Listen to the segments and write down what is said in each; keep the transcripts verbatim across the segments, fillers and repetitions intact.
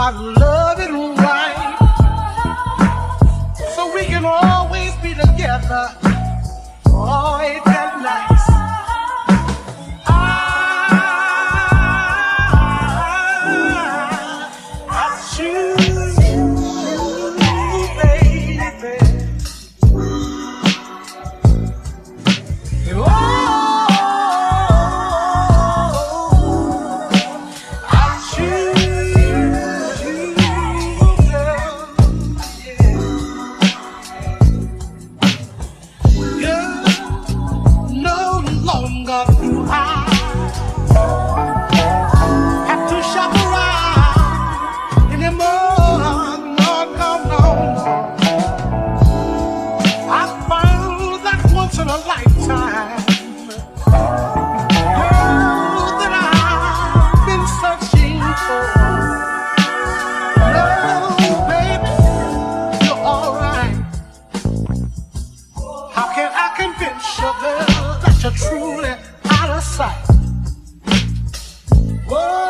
about love and right, so we can always be together. Oh, ain't that nice? I, I choose you, baby. And oh, I choose you, girl. Yeah. Girl, no longer do I have to shop around anymore. No, no, no, no. I found that once in a lifetime girl that I've been searching for. No, baby, you're alright. How can I convince you, girl, that you're truly out of sight? Whoa,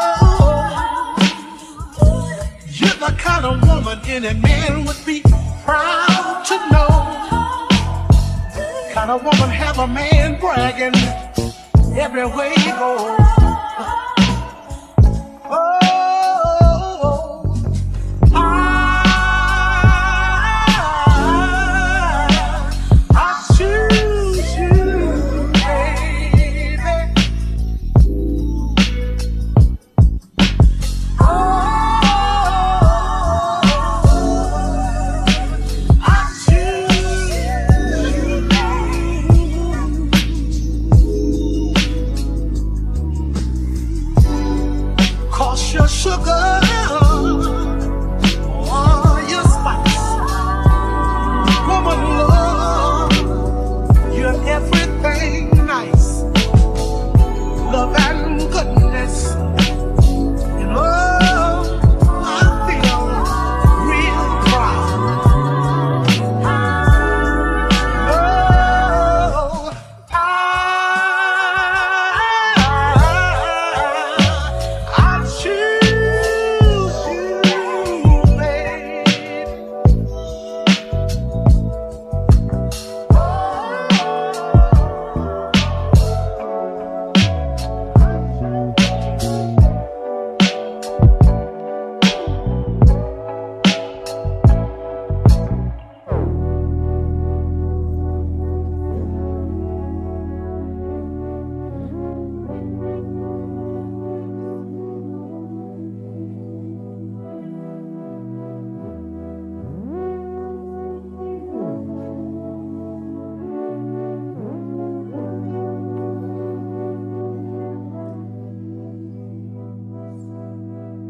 you're the kind of woman any man would be proud to know. Kind of woman have a man bragging everywhere he goes. Oh, I, I choose you, baby. Oh, I choose you. 'Cause you're sugar